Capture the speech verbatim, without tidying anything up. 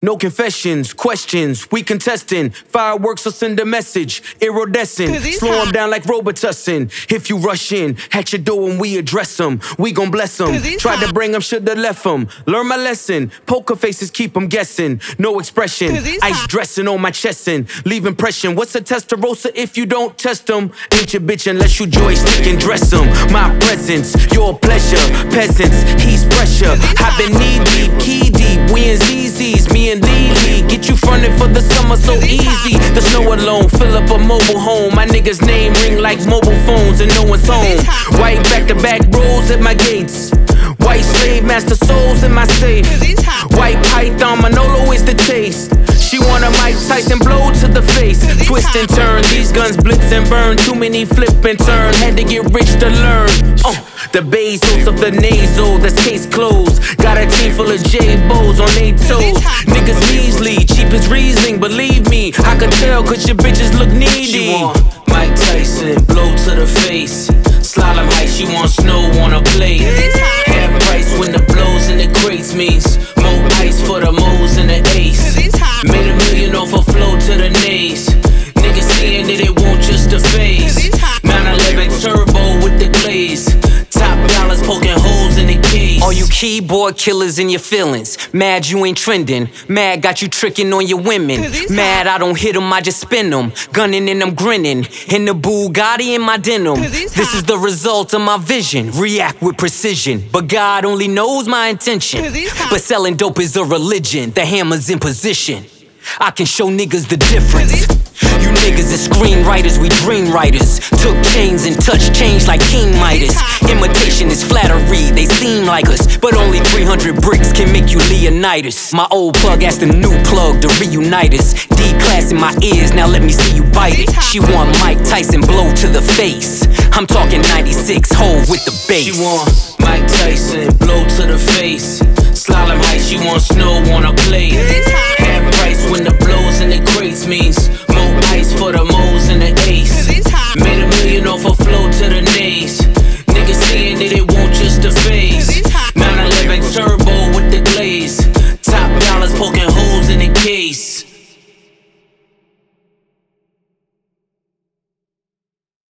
No confessions, questions, we contesting. Fireworks will send a message, iridescent. Slow them down like Robitussin. If you rush in, at your door when we address them, we gon' bless them. Tried to bring them, shoulda left them. Learn my lesson, poker faces keep them guessing. No expression, ice dressing on my chest and leave impression. What's a Testarossa if you don't test them? Ain't your bitch unless you joystick and dress them. My presence, your pleasure, peasants, he's pressure. I've been knee deep, key deep, we in Z Z's, me and Lee Lee. Get you fronted for the summer so easy. The snow alone, fill up a mobile home. My nigga's name ring like mobile phones and no one's home. White back-to-back rolls at my gates. White slave master souls in my safe. White python Manolo is the taste. She want a Mike Tyson blow to the face. Twist and turn, these guns blitz and burn. Too many flip and turn, had to get rich to learn. Uh, the Bezos of the nasal, that's case closed. Got a team full of J-Bos on eight toes. Niggas measly, cheap as Riesling, believe me. I can tell cause your bitches look needy. She want Mike Tyson, blow to the face. Slalom height, she want snow on a plate. Half price when the blows in the crates means more ice for the moles and the ace. Made a million off a flow to the nays. Niggas saying that it won't just the phase. nine eleven turbo with the glaze. Top dollars poking holes in the case. All you keyboard killers in your feelings. Mad you ain't trending. Mad got you tricking on your women. Mad I don't hit them, I just spin them. Gunning and I'm grinning. In the Bugatti in my denim. This is the result of my vision. React with precision. But God only knows my intention. But selling dope is a religion. The hammer's in position. I can show niggas the difference. You niggas are screenwriters, we dream writers. Took chains and touched change like King Midas. Imitation is flattery, they seem like us. But only three hundred bricks can make you Leonidas. My old plug asked the new plug to reunite us. D-class in my ears, now let me see you bite it. She want Mike Tyson blow to the face. I'm talking ninety-six Hov with the bass. She want Mike Tyson blow to the face. Slalom height, she want snow